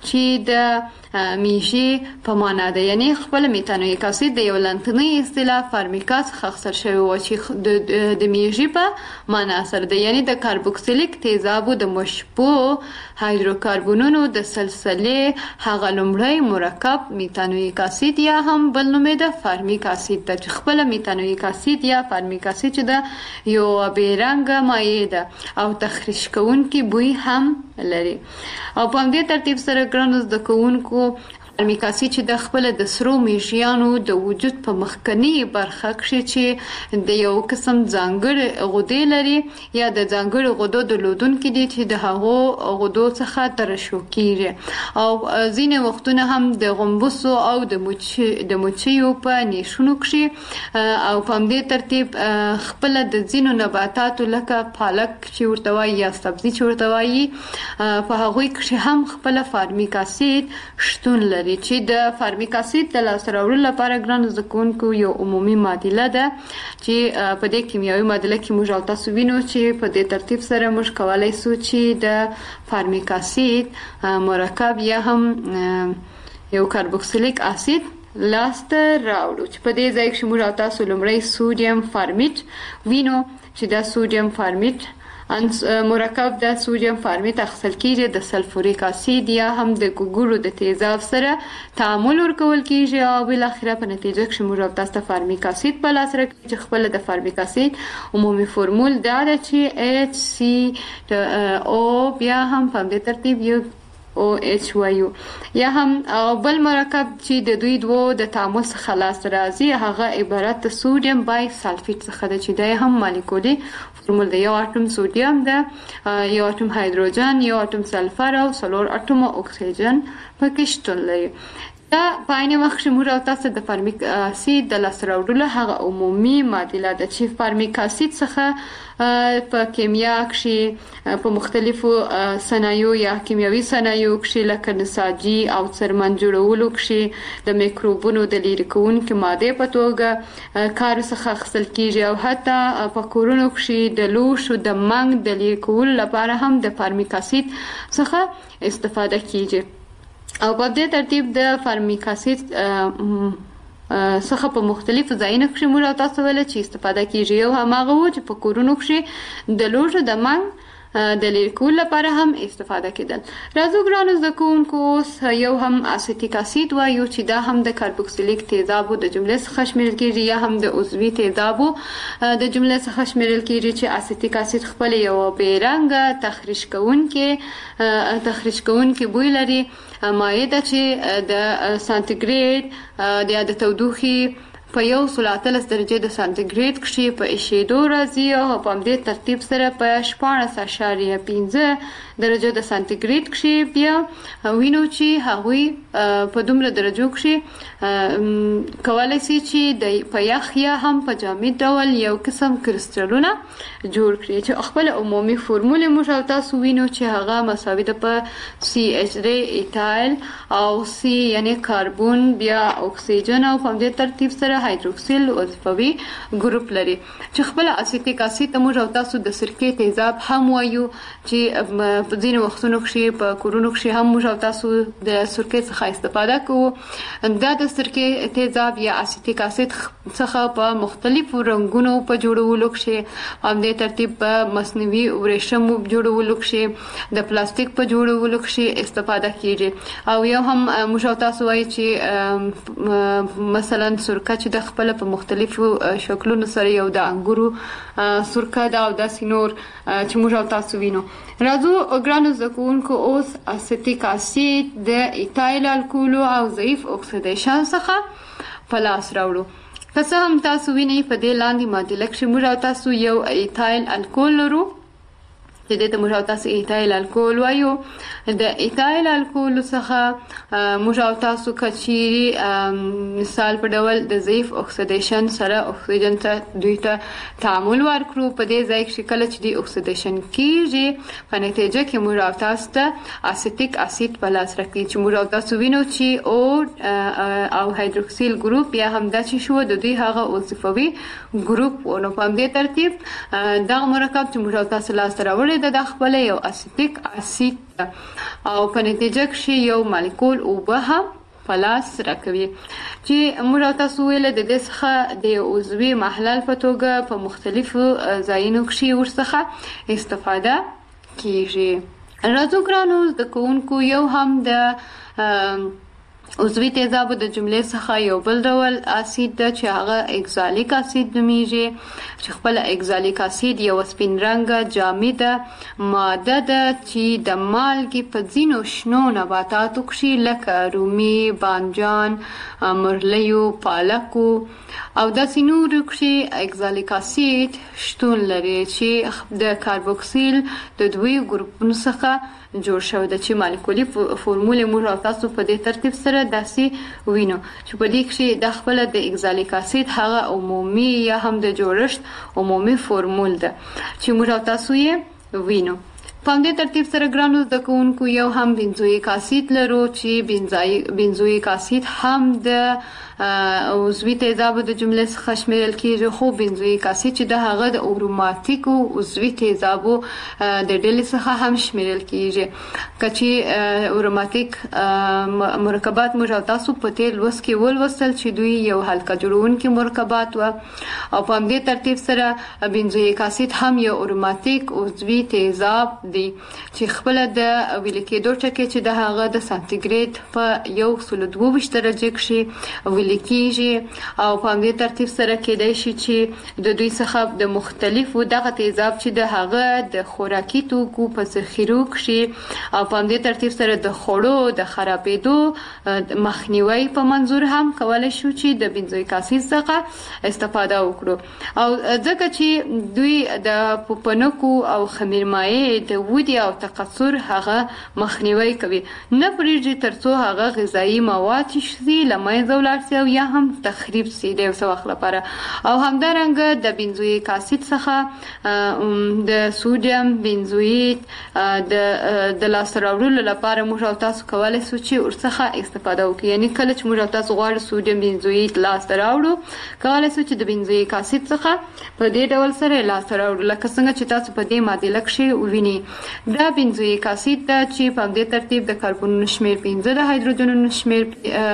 چې د میژې په معنا ده، یعنی خپل میتانویک اسید د یو لنتنی اصطلاح فارمیکا څخه اخیستل شوی و چې د میژې په معنا سره ده، یعنی د کاربوکسیلیک تیزابو د مشبوع هایدروکاربونونو د سلسلې هغه لومړی مرکب میتانویک اسید یا هم بل نوم یې د فارمیک اسید ده، چې خپل میتانویک اسید یا فارمیک اسید چې ده یو بې رنګه مایع ده او تخریش کوونکی بوی هم لري. او په همدې ترتیب سره ګرانو زده کوونکو فارمیک اسید چې د خپل د سرو میژیانو د وجود په مخکنی برخه کې چې د یو قسم ځانګړي غدې لري یا د ځانګړي غدو درلودونکي دي چې د هغو غدو څخه ترشح کیږي او ځینې وختونه هم د غومبسو او د مچیو په نیشونو کې او په همدې ترتیب خپل د ځینو نباتاتو لکه پالک چې ورته وایي یا سبزي چې ورته وایي په هغوی کې هم خپل فارمیک اسید شتون لري، چې د فارمیک اسید د لاسته راوړلو لپاره ګرانو زده کوونکو یو عمومي معادله ده چې په دې کیمیاوي معادله کې موږ او تاسو وینو چې په دې ترتیب سره موږ کولی سو چې د فارمیک اسید مرکب یا هم یو کاربوکسیلیک اسید لاسته راوړو، چې په دې ځای کې موږ او تاسو لومړی سودیم فارمیت وینو چې دا سودیم فارمیت مرکب د سودیم فارمیت اخیستل کیږي د سلفوریک اسید یا هم د ګوګړو د تیزاب سره تعامل ورکول کیږي او بل اخره په نتیجه کې موږ او تاسو فارمیک اسید په لاس راکړي چې خپل د فارمیک اسید عمومي فرمول دا ده چې HCO بیا هم په دې ترتیب یو OH وایو یا هم بل مرکب چې د دوی دوه د تعامل څخه لاس راځي هغه عبارت د سودیم بای سلفیت څخه ده چې دا هم مالیکولي فرمول ده، یو اټوم سودیم ده، یو اټوم هایدروجن، یو اټوم سلفر او څلور اټوم اکسیجن پکې شتون لري. دا په عین وخت کې موږ او تاسو د فارمیک اسید د لاسته راوړلو هغه عمومي معادله ده چې فارمیک اسید څخه په کیمیا کې په مختلفو صنایعو یا کیمیاوي صنایعو کې لکه نساجي او څرمن جوړولو کې د میکروبونو د لرې کوونکو ماده په توګه کار څخه اخیستل کیږي او حتی په کورونو کې د لوښو د منګ د لرې کولو لپاره هم د فارمیک اسید څخه استفاده کیږي. او په دې ترتیب د فارمیک اسید څخه په مختلفو ځایونو کې موږ او تاسو ولې چې استفاده کیږي او هماغه و چې په کورونو کې د لوښو د منګ د لرې کولو لپاره هم استفاده کېدل. راځو ګرانو زده کوونکو اوس یو هم اسیتیک اسید وایو چې دا هم د کاربوکسیلیک تیزابو د جملې څخه شمیرل کیږي یا هم د عضوي تیزابو د جملې څخه شمیرل کیږي چې اسیتیک اسید خپل یو بې رنګه تخریش کوونکی بوی لري مایع ده چې د سانتیګریډ د تودوخې په 113 درجه د سانتیګریډ کې په ایشېدو راځي او په همدې ترتیب سره په 14.5 درجه د سانتیګریډ کې بیا وینو چې هغوی په دومره درجو کې کولای شي چې په یخ یا هم په جامد ډول یو قسم کرسټلونه جوړ کړي چې خپل عمومي فرمول موږ او تاسو وینو چې هغه مساوي ده په CH3 ایتایل او C یعنی کاربون بیا اکسیجن او په همدې ترتیب سره هایدروکسیل وظیفوي ګروپ لري چې خپل اسیتیک اسید موږ او تاسو د سرکې تیزاب هم وایو چې په ځینې وختونو کې په کورونو کې هم موږ او تاسو د سرکې څخه استفاده کوو. دا د سرکې تیزاب یا اسیتیک اسید څخه په مختلفو رنګونو په جوړولو کې هم د ترتیب په مصنوعي ورېښمو جوړولو کې د پلاستیک په جوړولو کې استفاده کیږي او یو هم موږ او تاسو وایي چې مثلا سرکه چې د خپل په مختلفو شکلونو سره یو د انګورو سرکه دا او داسې نور چې موږ او تاسو وینو. راځو ګرانو زده کوونکو اوس اسیتیک اسید د ایتایل الکولو او ضعیف اکسیدیشن څخه په لاس راوړو. که څه هم تاسو وینئ په دې لاندې معادله کې موږ او تاسو یو ایتایل الکول لرو چې دې ته موږ او تاسو ایتایل الکول وایو. د ایتایل الکول څخه موږ او تاسو کچيري مثال په ډول د ضعیف اکسیدیشن سره اکسیجن ته دوی ته تعامل ورکړو. په دې ځای کې کله چې د اکسیدیشن کیږي په نتیجه کې موږ او تاسو ته اسیتیک اسید په لاس راکړي چې موږ او تاسو وینو چې او هایدروکسیل ګروپ یا هم دا چې شو د دوی هغه وظیفوي ګروپ ونه په دې ترتیب دا مرکب چې موږ او تاسو لاس راوړي جوړې د خپل یو اسیتیک اسید او په نتیجه کې یو مالیکول اوبه هم په لاس راکوي چې موږ تاسو ویل د دې څخه د عضوي محلل په توګه په مختلفو ځایونو کې ورڅخه استفاده کیږي. راځو ګرانو زده کوونکو یو هم د عضوي تیزابو د جملې څخه یو بل ډول اسید ده چې هغه اکزالیک اسید نومیږي چې خپل اکزالیک اسید یو سپین رنګه جامده ماده ده چې د مالګې په ځینو شنو نباتاتو کې لکه رومي، بانجان، مرلیو، پالکو او داسې نورو کې اکزالیک اسید شتون لري چې د کاربوکسیل د دوی ګروپونو څخه جوړ شوی ده چې مالیکولي فورمول موږ او تاسو په دې ترتیب سره داسې وینو چې په دې کې د خپل د اکزالیک اسید هغه عمومي یا هم د جوړښت عمومي فورمول ده چې موږ او تاسو یې وینو. په دې ترتیب سره ګرانو زده کوونکو یو هم بنزویک اسید لرو چې بنزویک اسید هم د عضوي تیزابو د جملې څخه شمیرل کیږي خو بنزویک اسید چې د هغه د اروماتیکو عضوي تیزابو د ډلې څخه هم شمیرل کیږي کچې اروماتیک مرکبات موږ تاسو په تیر لوست کې ولوستل چې دوی یو حلقه جوړونکي مرکبات و او په دې ترتیب سره بنزویک اسید هم یو اروماتیک عضوي تیزاب دی چې خپل د ویل کېدو ټکي چې د هغه د سانتیګریډ په 122 درجه کې ویل کېږي او په دې ترتیب سره کېدای شي چې د دوی څخه د مختلفو دغه تیزاب چې د هغه د خوراکي توکو په ذخیرو کې او په دې ترتیب سره د خوړو د خرابېدو مخنیوي په منظور هم کولای شو چې د بنزویک اسید څخه استفاده وکړو او ځکه چې دوی د پوپنکو او خمیرمایع د ودې او تکثر هغه مخنیوي کوي نه پرېږدي ترڅو هغه غذایی مواد چې لمنځه ولاړ شي او یا هم تخریب شي د یو څه وخت لپاره او همدارنګه د بنزویک اسید څخه د سودیم بنزویت د لاسته راوړلو لپاره موږ تاسو کولای شو چې ورڅخه استفاده وکړو یعنی کله چې موږ تاسو غواړو سودیم بنزویت لاسته راوړو کولای شو چې د بنزویک اسید څخه په دې ډول سره لاسته راوړو لکه څنګه چې تاسو په دې معادله کې وینئ دا بنزویک اسید ده چې په دې ترتیب د کاربونونو شمیر 15 د هایدروجنونو شمیر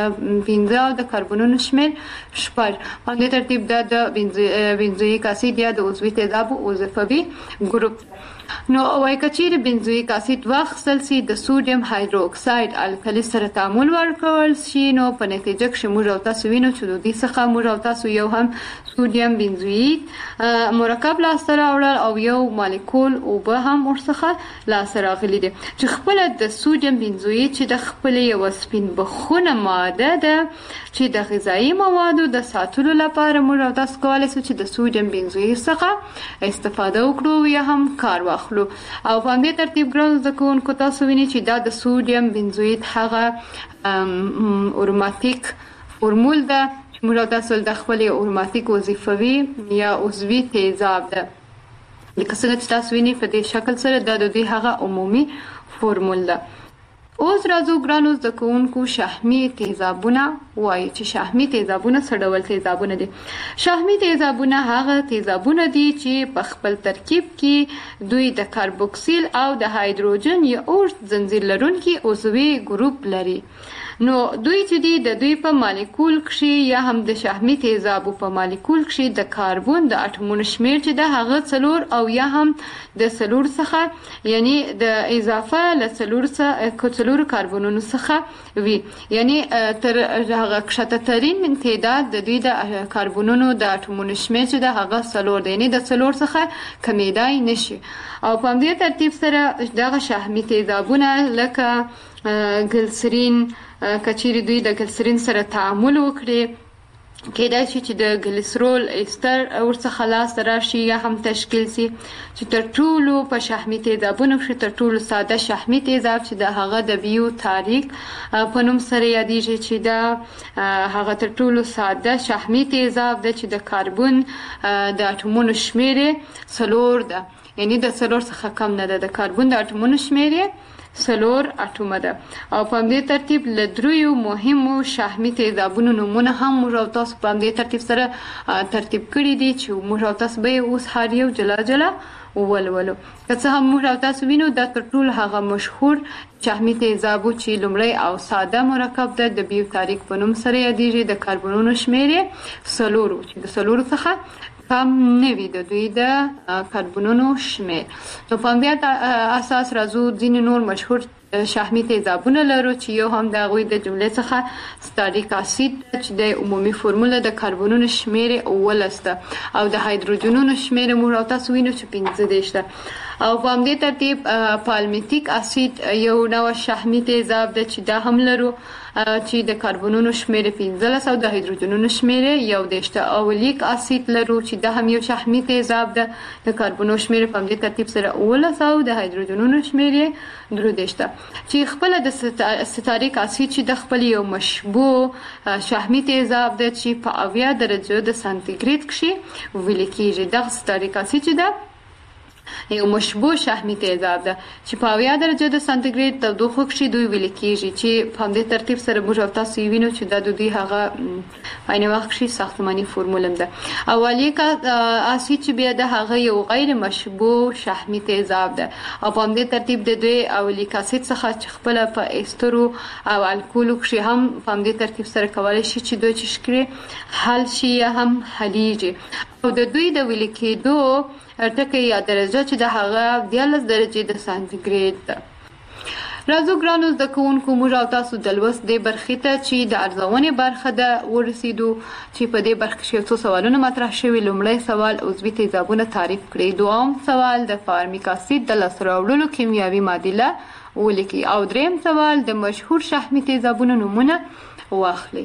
15 او د کاربونونو شمیر 6 په دې ترتیب د بنزویک اسید یا د عضوي تیزابو وظیفوي ګروپ نو وای کچیر بنزویک اسید واخصل سي د سودیم هایدروکساید الکلی سره تعامل ورکول شي نو په نتیجه کې موږ تاسو وینو چې د دې څخه موږ تاسو یو هم سودیم بنزویت مرکب لاسته راوړل او یو مالیکول او به هم ورڅخه لاسته راغلي دي چې خپل د سودیم بنزویت چې د خپل یو سپین بخونه ماده ده چې د غذایی موادو د ساتلو لپاره موږ تاسو کولای شو چې د سودیم بنزویت څخه استفاده وکړو یا هم کار واخلو او په دې ترتیب ګران زده کوونکو تاسو وینئ چې دا د سودیم بنزویت هغه اروماتیک فورمول ده چې موږ تاسو د خپل اروماتیک وظیفوي یا عضوي تیزاب ده لکه څنګه چې تاسو وینئ په دې شکل سره دا د دې هغه عمومي فورمول ده. اوس راځو ګرانو زده کوونکو شحمي تیزابونه وایي چې شحمي تیزابونه څه ډول تیزابونه دي. شحمي تیزابونه هغه تیزابونه دي چې په خپل ترکیب کې دوی د کاربوکسیل او د هایدروجن یا اوږد زنځیر لرونکي عضوي ګروپ لري نو دوی چې دي د دوی په مالیکول کې یا هم د شحمي تیزابو په مالیکول کې د کاربن د اټومونو شمیر چې د هغه څلور او یا هم د څلور څخه یعنی د اضافه له څلور کاربنونو څخه وي یعنی تر هغه کښته ترين تعداد د دوی د کاربنونو د اټومونو شمیر چې د هغه څلور دی یعنی د څلور څخه کمیدای نشي او په دې ترتیب سره دغه شحمي تیزابونه لکه ګلسرین کچيري دوی د ګلسرین سره تعامل وکړي کېدای شي چې د ګلیسرول ایستر ورڅخه لاسته راشي یا هم تشکیل شي چې تر ټولو په شحمي تیزابونو کې تر ټولو ساده شحمي تیزاب چې د هغه د بیو تاریک په نوم سره یادېږي چې د هغه تر ټولو ساده شحمي تیزاب د چې د کاربن د اټومونو شمیر 4 ده یعنی د 4 څخه کم نه ده د کاربن د اټومونو شمیر 4 اټومه ده او په دې ترتیب له دریو مهمو شحمي تیزابونو نومونه هم موږ تاسو په دې ترتیب سره ترتیب کړی دي چې موږ تاسو به اوس هر یو جلا جلا ولولو. که څه هم موږ او تاسو وینو دا تر ټولو هغه مشهور شحمي تیزابو چې لومړی او ساده مرکب ده د بیو تاریک په نوم سره یادیږي. د کاربونونو شمیر یې 4 چې د 4 څخه کم نه وي د دوی د کاربونونو شمیر. نو په همدې اساس راځو ځینې نور مشهور شحمي تیزابونه لرو چې یو هم د هغوی د جملې څخه ستاریک اسید چې د عمومي فرموله د کاربونونو شمیر 18 ده او د هایدروجنونو شمیر موږ او تاسو وینو چې 15 ده. او په همدې ترتیب پالمیتیک اسید یو نوع شحمي تیزاب ده چې دا هم لرو چې د کاربونونو شمیر 15 او د هایدروجنونو شمیر 11 ده. او لیک اسید لرو چې دا هم یو شحمي تیزاب ده د کاربونونو شمیر په همدې ترتیب سره 18 او د هایدروجنونو شمیر 13 ده. چې خپل د ستاریک اسید چې د خپل یو مشبوع شحمي تیزاب ده چې په 80 درجه د سانتیګریډ کې ویل کېږي. د ستاریک اسید چې ده یو مشبوع شحمي تیزاب ده چې په 80 درجه د سانتیګریډ تودوخه کې دوی ویل کېږي چې په همدې ترتیب سره موږ او تاسو وینو چې د دوی هغه په عین وخت کې ساختماني فرموله ده. اولیک اسید چې بیا د هغه یو غیر مشبوع شحمي تیزاب ده او په همدې ترتیب د دوی اولیک اسید څخه چې خپل په ایسترو او الکولو کې هم په همدې ترتیب سره کولای شي چې دوی چې شکل حل شي یا هم حلیږي. او د دوی د ویل کېدو ټکي یا درجه چې د هغه 14 درجه د سانتیګریډ ده. راځو ګرانو زده کوونکو موږ او تاسو د لوست دې برخې ته چې د ارزونې برخه ده ورسېدو چې په دې برخه کې څو سوالونه مطرح شوي. لومړی سوال عضوي تیزابونه تعریف کړئ. دوم سوال د فارمیک اسید د لاسته راوړلو کیمیاوي معادله ولیکئ. او دریم سوال د مشهور شحمي تیزابونو نومونه واخلئ.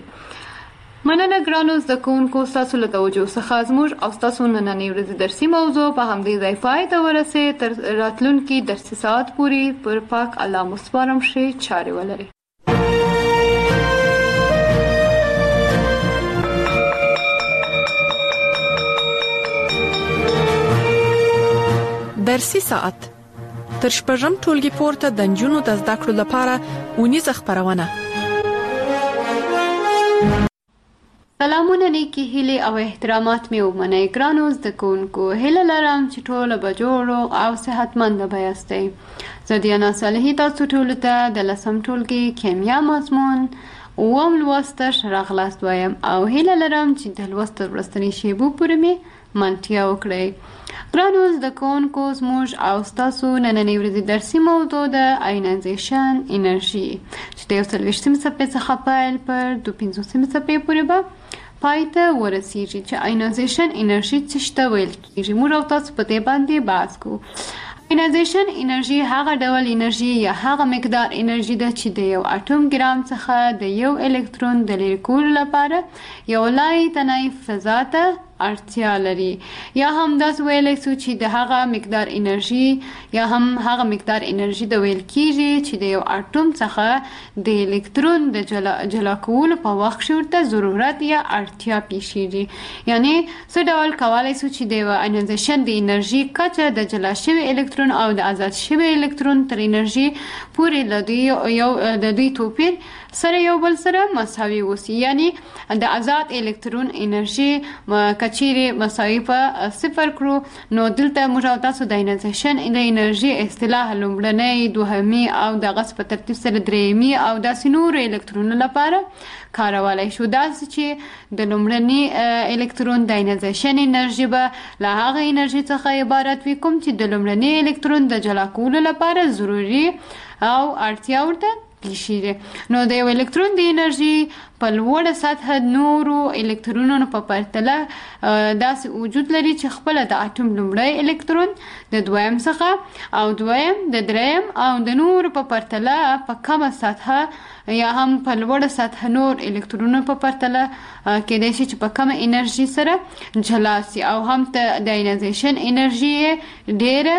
مننه ګرانو زده کوونکو ستاسو له توجه څخه زموږ او ستاسو نننۍ ورځې درسي موضوع په همدې ځای پای ته ورسېد. تر راتلونکي درسي ساعت پورې پر پاک الله مو سپارم ښې چارې ولرئ. درسي ساعت تر شپږم ټولګي پورته د نجونو د زده کړو لپاره اونیزه خپرونه. سلامونه نیکی هیله او احترامات می ومنئ. ګرانو زده کوونکو هیله لرم چې ټول به جوړ او صحتمند یاستئ. زه دیانا صالحی تاسو ټول ته د 10م ټولګي کیمیا مضمون اوم لوستش راغلاست وایم او هیله لرم چې د لوست ورستنی شیبو پورې می منتیا وکړئ. ګرانو زده کوونکو زموږ او ستاسو نننۍ ورځې درسي موضوع د آینایزیشن انرژي چې د 40 صفحې څخه پیل پر 250 صفحې پورې به پای ته ورسیږي. چې آینایزیشن انرژي څه ته ویل کېږي موږ او تاسو په دې باندې بحث کوو. آینایزیشن انرژي هغه ډول انرژي یا هغه مقدار انرژي ده چې د یو اټوم ګرام څخه د یو الکترون د لرې کولو لپاره یو لای تنای فضا ته اړتیا لري. یا هم داسې ویلی سو چې د هغه مقدار انرژي یا هم هغه مقدار انرژي د ویل کېږي چې د یو اټوم څخه د الکترون د جلا کولو په وخت کې ورته ضرورت یا اړتیا پیښیږي. یعنی څه ډول کولی سو چې د آینایزیشن د انرژي کچه د جلا شوي الکترون او د آزاد شوي الکترون تر انرژي پورې د دوی توپیر سره یو بل سره مساوي وسی. یعنی د آزاد الکترون انرژي کچیرې مساوي په 0 کړو نو دلته موږ او تاسو د آینایزیشن د انرژي اصطلاح لومړنۍ دوهمي او دغه په ترتیب سره درېیمي او داسې نور الکترونونو لپاره کارولای شو. داسې چې د لومړني الکترون د آینایزیشن انرژي به له هغه انرژي څخه عبارت وي کوم چې د لومړني الکترون د جلا کولو لپاره ضروري او اړتیا ورته پیښیږي. نو د یو الکترون د انرژي په لوړه سطح نورو الکترونونو په پرتله داسې وجود لري چې خپل د اټوم لومړی الکترون د دویم څخه او دویم د دریم او د نورو په پرتله په کمه سطح یا هم په لوړه سطح نور الکترونونو په پرتله کېدای شي چې په کمه انرژي سره جلا سي او هم د آینایزیشن انرژي ډېره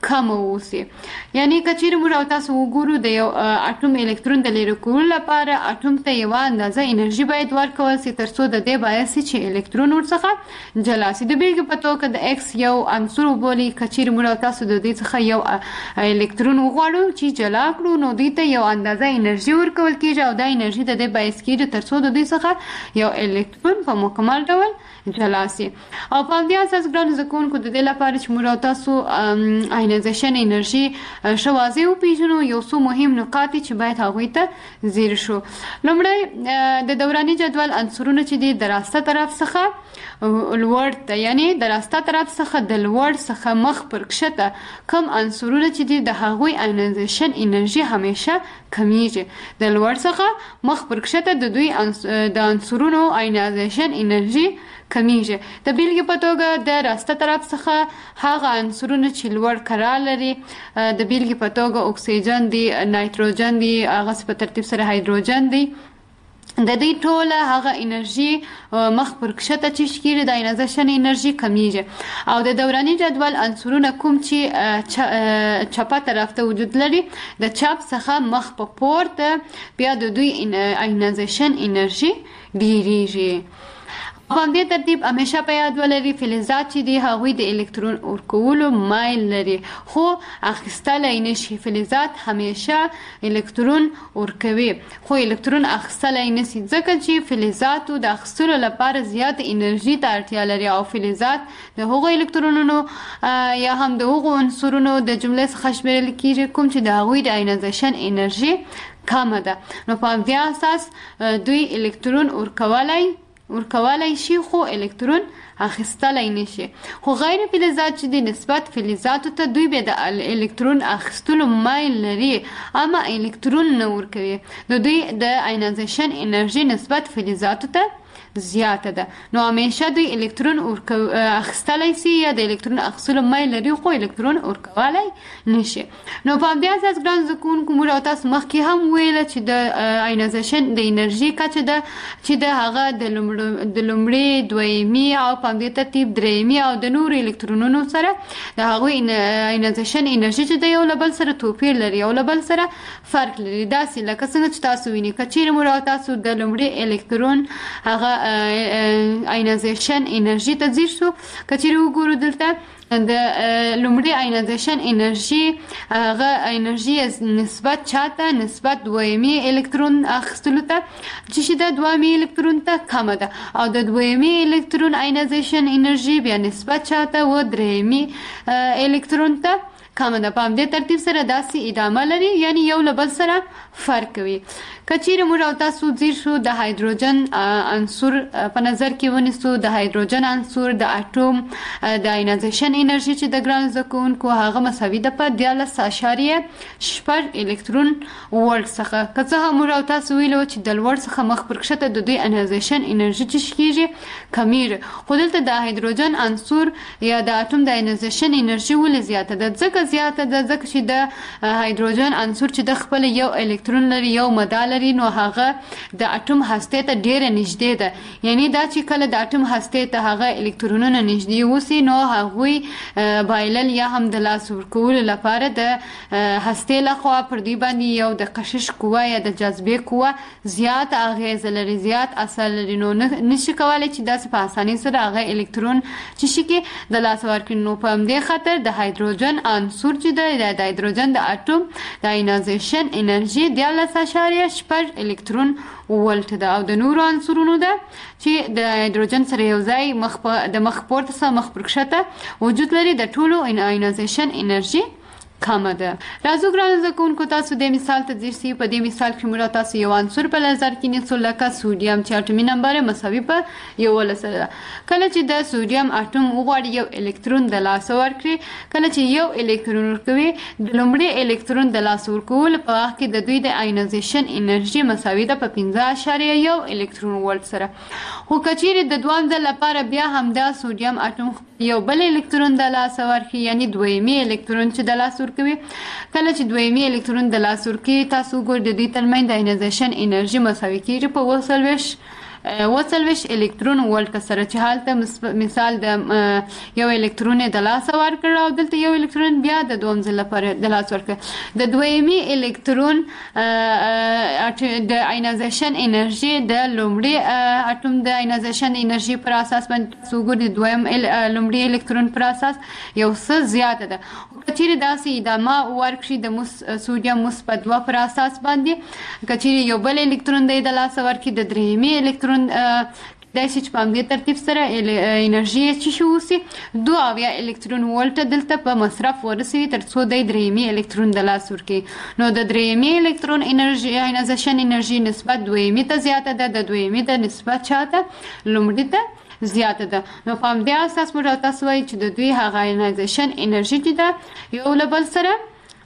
کم اوسي. یعنی کچیر موږ او تاسو وګورو د یو اټوم الکترون د لرې کولو لپاره اټوم ته یو اندازه انرژي باید ورکول شي ترڅو د دې باعث چې الکترون ورڅخه جلا شي. د بیلګې په توګه د ایکس یو عنصر وبولي، کچیر موږ او تاسو د دې څخه یو الکترون وغواړو چې جلا کړو، نو دې ته یو اندازه انرژي ورکول کیږي او دا انرژي د دې باعث کیږي ترڅو د دې څخه یو الکترون په مکمل ډول جلا شي. او په همدې اساس ګرانو زده کوونکو د دې لپاره چې موږ او تاسو آینایزیشن انرژي ښه واضح وپېژنو، یو څو مهم نقاط چې باید هغوی ته ځیر شو. لومړی د دوراني جدول عنصرونه چې دي د راسته طرف څخه لوړ ته، یعنی د راسته طرف څخه د لوړ څخه مخ پر کښته کوم عنصرونه چې دي د هغوی آینایزیشن انرژي همیشه کمیږي. د لوړ څخه مخ پر کښته د دوی د عنصرونو آینایزیشن انرژي کمیږي. د بیلګې په توګه د راسته طرف څخه هغه عنصرونه چې لوړ کرا لري، د بیلګې په توګه اکسیجن دی، نایتروجن دی، هغه په ترتیب سره هایدروجن دی، د دې ټوله هغه انرژي مخ پر کښته چې کېږي د آینایزیشن انرژي کمیږي. او د دوراني جدول عنصرونه کوم چې چپه طرف ته وجود لري، د چپ څخه مخ په پورته بیا د دوی آینایزیشن انرژي ډیریږي. په همدې ترتیب همیشه په یاد ولري فلزات چې دي هغوی د الکترون ورکولو مایل لري خو اخیستلی نشي. فلزات همیشه الکترون ورکوي خو الکترون اخیستلی نشي ځکه چې فلزاتو د اخیستلو لپاره زیات انرژي ته اړتیا لري او فلزات د هغو الکترونونو یا هم د هغو عنصرونو د جملې څخه شمیرل کیږي کوم چې د هغوی د آینایزیشن انرژي کمه ده. نو په همدې اساس دوی الکترون ورکولی شي خو الکترون اخیستلی نشي. خو غیر فلزات چې د نسبت فلزاتو ته دوی به د الکترون اخیستلو مایل لري اما الکترون نه ورکوي. نو دوی د آینایزیشن انرژي نسبت فلزاتو ته زیاته ده. نو همیشه دوی الکترون اخیستلی شي یا د الکترون اخیستلو مایل لري خو الکترون ورکولی نشي. نو په همدې اساس ګران زده کوونکو موږ او تاسو مخکې هم ویله چې د آینایزیشن د انرژي کچه ده چې د هغه د لومړي، دویمي او په همدې ترتیب درېیمي او د نورو الکترونونو سره د هغوی آینایزیشن انرژي چې د یو له بل سره توپیر لري، یو له بل سره فرق لري. داسې لکه څنګه چې تاسو وینئ که چیرې موږ او تاسو د لومړي الکترون هغه آینایزیشن انرژي ته ځیر شو، که چیرې وګورو دلته د لومړي آینایزیشن انرژي هغه انرژي نسبت چاته نسبت دویمي الکترون اخیستلو ته چې د دویمي الکترون ته کمه ده او د دویمي الکترون آینایزیشن انرژي بیا نسبت چاته و درېیمي الکترون ته کمه ده. په همدې ترتیب سره داسې ادامه لري، یعنی یو له بل سره فرق کوي. که چیرې موږ او تاسو ځیر شو د هایدروجن عنصر په نظر کې ونیسو، د هایدروجن عنصر د اټوم د آینایزیشن انرژي چې د ګرانو زده کوونکو هغه مساوي ده په 14.6 الکترون ولټ څخه. که څه هم موږ او تاسو ویلو چې د لوړ څخه مخ پر کښته د دوی آینایزیشن انرژي چې کېږي کمیږي، خو دلته د هایدروجن عنصر یا د اټوم د آینایزیشن انرژي ولې زیاته ده؟ ځکه زیاته ده ځکه چې د هایدروجن عنصر چې د خپل یو الکترون لري، یو مدار لري، نو هغه د اټوم هستې ته ډیره نږدې ده. یعنی دا چې کله د اټوم هستې ته هغه الکترونونه نږدې وسی نو هغوی بایلل یا هم د لاس ورکولو لپاره د هستې لخوا پر دوی باندې یو د کشش قوه یا د جاذبې قوه زیات اغیزه لري، زیات اثر لري، نو نشي کولی چې داسې په اسانۍ سره هغه الکترون چې شي کې د لاس ورکړي. نو په همدې خاطر د هایدروجن عنصر چې د هایدروجن د اټوم د آینایزیشن انرژي 14.6 الکترون ولټ ده او د نورو عنصرونو ده چې د هایدروجن سره یو ځای د مخ پورته څخه مخ پر کښته وجود لري، د ټولو آینایزیشن انرژي کمه ده. راځو ګرانو زده کوونکو تاسو د مثال ته ځیر شئ. په دې مثال کې موږ تاسو یو عنصر په نظر کې نیسو لکه سوډیم چې اټومي نمبر یې مساوي په 11 ده. کله چې د سوډیم اټوم وغواړي یو الکترون د لاسه ورکړي، کله چې یو الکترون ورکوي د لومړي الکترون د لاسه ورکولو په وخت کې د دوی د آینایزیشن انرژي مساوي ده په 15.1 الکترون ولټ سره. خو که چیرې د دویم ځل لپاره بیا همدا سوډیم اټوم یو بل الکترون د لاسه ورکړي، یعنی دویمي الکترون چې د لاسه ورکوي، کله چې دویمي الکترون د لاسه ورکوي تاسو وګورئ د دوی ترمنځ د آینایزیشن انرژي مساوي کېږي په 40 40 الکترون ولټ سره چې حالته مثال د یو الکترون د لاسه ورکړ او دلته یو الکترون بیا د دوم ځل لپاره د لاس ورکړ د دویمي الکترون د اینازیشن انرژي د لومړي اټوم د اینازیشن انرژي پر اساس باندې څوګر د دویم لومړي الکترون پر اساس یو څه زیاته ده کچېرې داسې ادامه ورکړي د سودیم مثبت 2 پر اساس باندې کچېرې یو بل الکترون د لاسه ورکړي د درېیمي الکترون داسې چې په همدې ترتیب سره انرژي چې شي اوسي 2 الکترون ولټ دلته په مصرف ورسوي تر څو د درېیمي الکترون د لاس ورکړي نو د درېیمي الکترون انرژي اینازیشن انرژي نسبت دویمي ته زیاته ده د دویمي د نسبت چاته لومړي ته زیاته ده نو په همدې اساس موږ تاسو وایي چې د دوی هغه اینازیشن انرژي چې ده یو له بل سره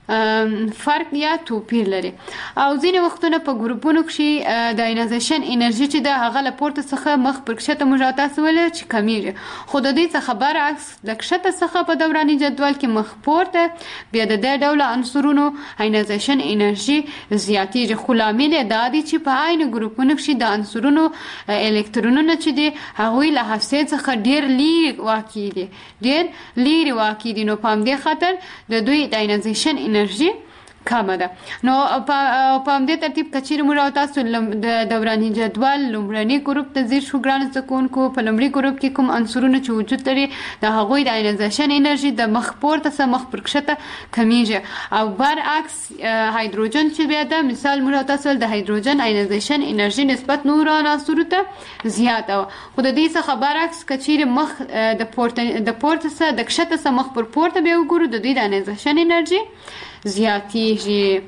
فرق یا توپیر لري او ځینې وختونه په ګروپونو کې د اینازیشن انرژي چې د هغه له پورته څخه مخ پر کښته موږ تاسو ولې چې کمیږي خو د دې څخه برعکس د کښته څخه په دوراني جدول کې مخ پورته بیا د دې ډول عنصرونو اینازیشن انرژي زیاتېږي خو لامل دا دی چې په عین ګروپونو کې د عنصرونو الکترونونه چې دي هغوی له هستې څخه ډېر لیرې واقع دي ډېر لیرې واقع دي نو په همدې خاطر د دوی د اینازیشن انرژي کمه ده نو په همدې ترتیب کچېرې موږ تاسو د دوراني جدول لومړني ګروپ ته ځیر شو ګرانو زده کوونکو په لومړي ګروپ کې کوم عنصرونه چې وجود لري د هغوی د اینازیشن انرژي د مخ پورته څخه مخ پر کښته کمیږي او برعکس هایدروجن چې بیا ده مثال موږ تاسو د هایدروجن اینازیشن انرژي نسبت نورو عناصرو ته زیاته خو د دې څخه برعکس کچېرې مخ د پورته څخه د کښته څخه مخ پر پورته بیا وګورو د دوی د اینازیشن انرژي زیاتېږي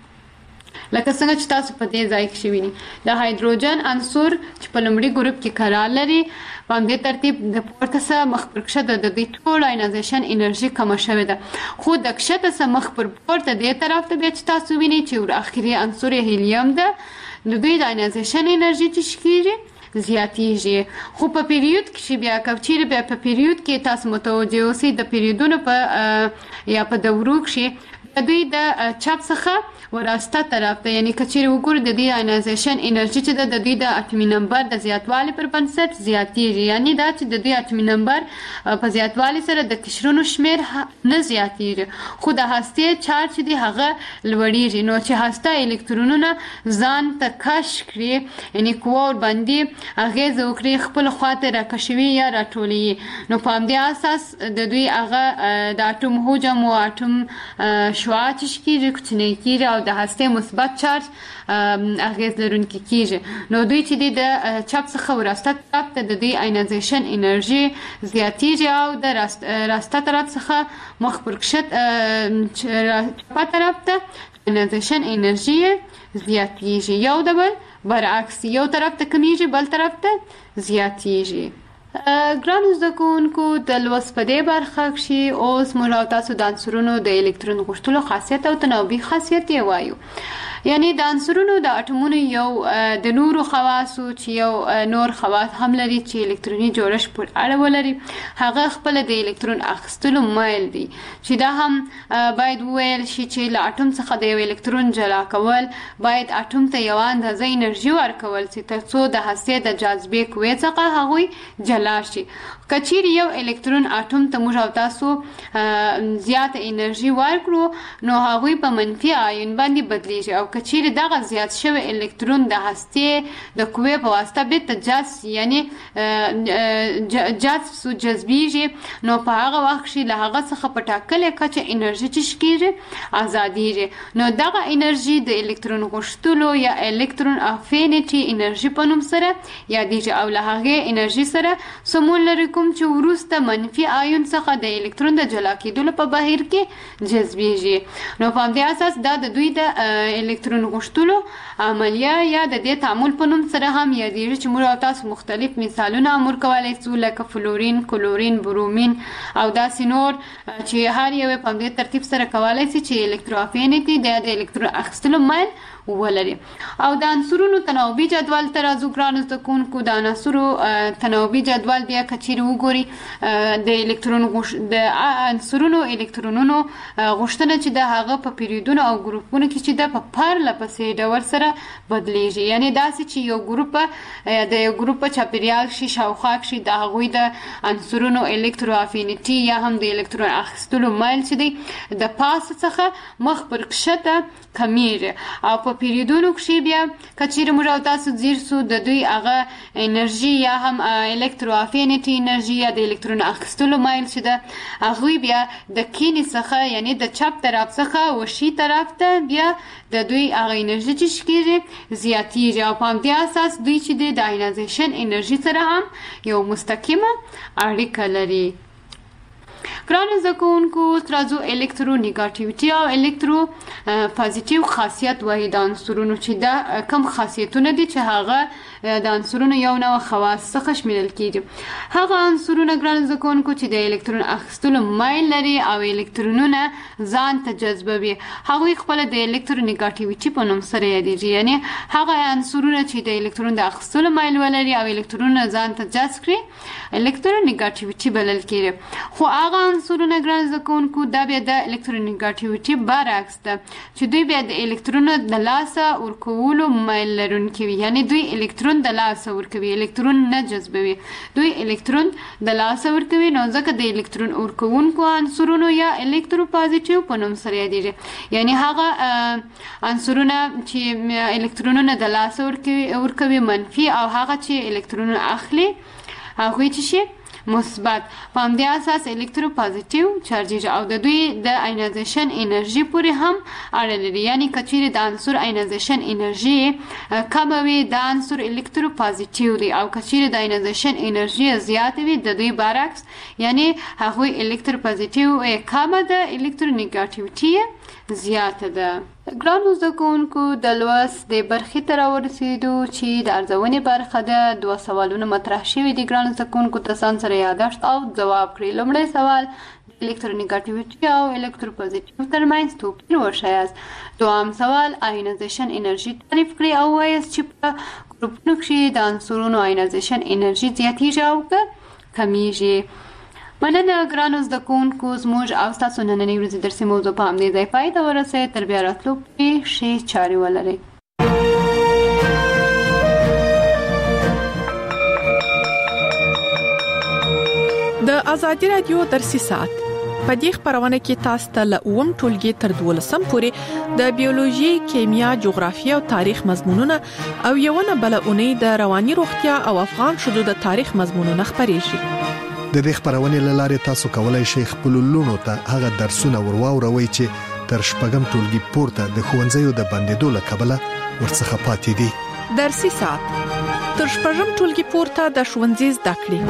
لکه څنګه چې تاسو په دې ځای کې وینئ د هایدروجن عنصر چې په لومړي ګروپ کې قرار لري په همدې ترتیب د پورته څخه مخ پر کښته د دوی ټول اینازیشن انرژي کمه شوې ده خو د کښته څخه مخ پر پورته دې طرف ته بیا چې تاسو وینئ چې اخري عنصر هیلیم ده د دوی د اینازیشن انرژي چې کېږي زیاتېږي خو په پیریود کې بیا کچېرې بیا په پیریود کې تاسو متوجه اوسئ د پیریودونو په یا په دورو کې د دوی د چپ څخه وراسته طرف ته یعنی کچېرې وګورو د دې اینازیشن انرژي چې د دوی د اټومي نمبر د زیاتوالي پر بنسټ زیاتېږي یعنی دا چې د دوی اټومي نمبر په زیاتوالي سره د قشرونو شمیر نه زیاتېږي خو د هستې چارج چې دی هغه لوړېږي نو چې هسته الکترونونه ځان ته کش کړي یعنی قوه ورباندې اغېزه وکړي خپل خواته راکشوي یا راټولوي نو په همدې اساس د دوی هغه د اټوم حجم او اټوم شعاع چې کېږي کوچنی کېږي او د هستې مثبت چارج اغېز لرونکي کېږي نو دوی چې دی د چپ څخه وراسته طرف ته د دوی اینازیشن انرژي زیاتېږي او د راسته طرف څخه مخ پر کښته چپه طرف ته اینازیشن انرژي زیاتېږي یو د بل برعکس یو طرف ته کمیږي بل طرف ته زیاتېږي ګرانو زده کوونکو د لوست په دې برخه کې اوس موږ تاسو د عنصرونو د الکترون غوښتلو خاصیت او تناوبي خاصیت یې وایو یعنی د عنصرونو د اټومونو یو د نورو خواصو چې یو نور خواص هم لري چې الکتروني جوړښت پر اړه ولري هغه خپل د الکترون اخیستلو مایل دي چې دا هم باید وویل شي چې له اټوم څخه د یو الکترون جلا کول باید اټوم ته یو اندازه انرژي ورکول شي ترڅو د هستې د جاذبې قوې څخه هغوی جلا شي کچېرې یو الکترون اټوم ته موږ تاسو زیاته انرژي ورکړو نو هغوی په منفي آیون باندې بدلیږي او کچېرې دغه زیات شوی الکترون د هستې د قوې په واسطه بیرته جذب یعنی جذبېږي نو په هغه وخت کې له هغه څخه په ټاکلې کچه انرژي چې کېږي ازادېږي نو دغه انرژي د الکترون غوښتلو یا الکترون افینټي انرژي په نوم سره یادېږي او له هغې انرژي سره سمون لري کوم چې وروسته منفي آیون څخه د الکترون د جلا کېدلو په بهیر کې جذبېږي نو په همدې اساس دا د دوی د الکترون غوښتلو عملیه یا د دې تعامل په نوم سره هم یادېږي چې موږ تاسو مختلف مثالونه امر کولی شو لکه فلورین کلورین برومین او داسې نور چې هر یو په همدې ترتیب سره کولی شي چې الکتروافینټي د الکترون اخیستلو مایل ولري او د عنصرونو تناوبي جدول ته راځو ګرانو زده کوونکو د عناصرو تناوبي جدول جدول بیا کچیر وګوري د الکترون د عنصرونو الکترونونو غوښتنه چې د هغه په پیریودونو او ګروپونو کې چې د په پرله پسې ډول سره بدلیږي. یعنی داسې چې یو ګروپ د یو ګروپ چاپیریال شي شاوخوا شي د هغوی د عنصرونو الکترو افینیټي یا هم د الکترون اخیستلو مایل چې دی د پاس څخه مخ پر کښته کمیږي او په پیریودونو کې بیا کچیر موږ او تاسو زیر سو د دوی هغه انرژي یا هم الکترو افینیټي انرژي یا د الکترون اخیستلو مایل چې د هغوی بیا د کینې څخه یعنی د چپ طرف څخه وشي طرف ته بیا د دوی هغه انرژي چې کېږي زیاتېږي او په همدې اساس دوی چې د آینایزیشن انرژي سره هم یو مستقیمه اړیکه لري. ګرانو زده کوونکو ترازو الکترو نیگاتیویټي او الکترو پازیټیو خاصیت وایي د عنصرونو چې دا کم خاصیتونه دي چې هغه د عنصرونو یو نوع خواص څخه شمیرل کیږي. هغه عنصرونه ګرانو زده کوونکو چې د الکترون اخیستلو مایل لري او الکترونونه ځان ته جذبوي هغوی خپل د الکترو نیگاتیویټي په نوم سره یادیږي. یعنی هغه عنصرونه چې د الکترون د اخیستلو مایل ولري او الکترونونه ځان ته جذب کړي الکترو نیگاتیویټي بلل کیږي. خو هغه عنصرونه ګران زده کوونکو دا بیا د الکترونیګاتیویټي برعکس ده چې دوی بیا د الکترونو د لاسه ورکولو مایل لرونکي وي. یعنی دوی الکترون د لاسه ورکوي الکترون نه جذبوي دوی الکترون د لاسه ورکوي نو ځکه د الکترون ورکوونکو عنصرونو یا الکترو پازیټیو په نوم سره یادیږي. یعنی هغه عنصرونه چې الکترونونه د لاسه ورکوي منفي او هغه چې الکترونونه اخلي هغوی چې شي مثبت په همدې اساس الکترو پازیټیو چارجیږي او د دوی د آینایزیشن انرژي پورې هم اړه لري. یعنی کچیر د عنصر آینایزیشن انرژي کم وي د عنصر الکترو پازیټیو دی او کچیر د آینایزیشن انرژي زیات وي د دوی برعکس یعنی هغوی الکترو پازیټیو کم ده الکترو نیگاتیویټي زیاته ده. ګرانو زده کوونکو د لوست د برخې ته راورسېدو چې د ارزونې برخه ده. 2 سوالونه مطرح شوي دي ګرانو زده کوونکو ځان سره یادداشت او ځواب کړئ. لومړی سوال الکترونیګاتیویټي او الکتروپازیټیو ترمنځ توپیر وښایاست. دویم سوال آینایزیشن انرژي تعریف کړئ او وایاست چې په ګروپونو کې د عنصرونو آینایزیشن انرژي زیاتېږي او کمیږي. مننه ګرانو زده کوونکو زموږ او ستاسو نننۍ ورځې درسي موضوع په همدې ځای پای ته ورسېد. تر بیا راتلو پورې ښې چارې ولرئ. د ازادي رادیو درسي ساعت په دې خبرونه کې تاسو ته له اوم ټولګي تر 12 پورې د بیولوژي، کیمیا، جغرافیه او تاریخ مضمونونه او یوونه بلونه د رواني روغتیا او افغان شذو د تاریخ مضمونونه خبرېږي. د دې خبرونې لاره تاسو کولای شئ خپل لونو ته هغه درسونه ورواوروي چې تر شپږم ټولګي پورته د ښوونځیو د بندیدو له کبله ورڅخه پاتې دي. درسي ساعت تر شپږم ټولګي پورته د ښوونځي زده کړې.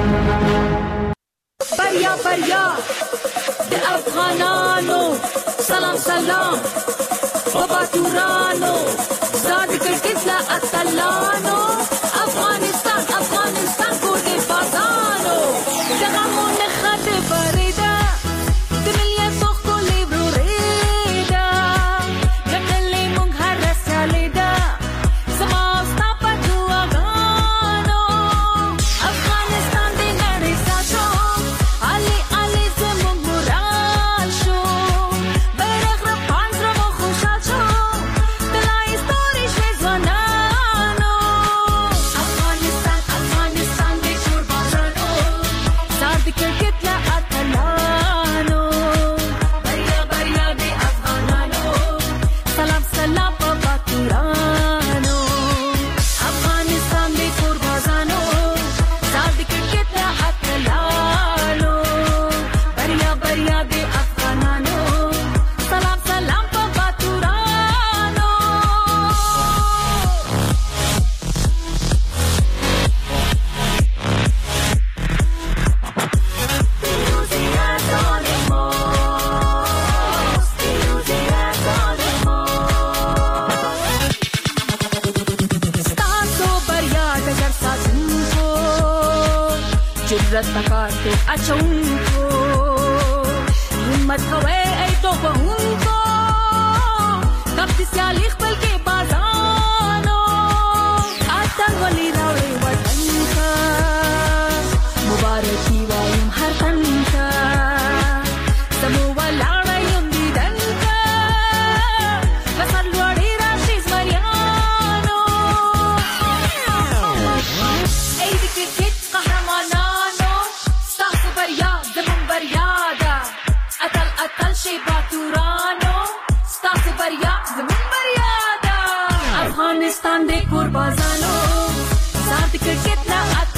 بریا بریا د افغانانو سلام سلام بابا تورانو زاد کرکټ لا اتلانو افغانستان افغانستان کو دې بازانو دغه مونږ خاطر فريدا د ملي سوخ کو لیبرو ریدا دکلې مونږ هر رسالیدا سماستا پټواګانو افغانستان دې نړۍ ساتو علي علي زموږ مورال شو بیرغ را پانځره مو خوشحال شو دلای ستوري شوي ځوانانو افغانستان افغانستان دې شور بازانو زاد کرکټ لا اتلانو بریا بریا دې افغانانو سلام سلام بابا تورانو افغانستان دې شور بازانو زاد کرکټ لا اتلانو بریا بریا دې افغانانو سلام سلام بابا تورانو ستاسو بریا ډګر ساتونکو جرأت پکار ته اچونکو همت کوي ای توپونکو کب سیالي خپل کې بازانو اتل ولي راوي وطن کا कुर्बाजानो साथ क्रिकेट ना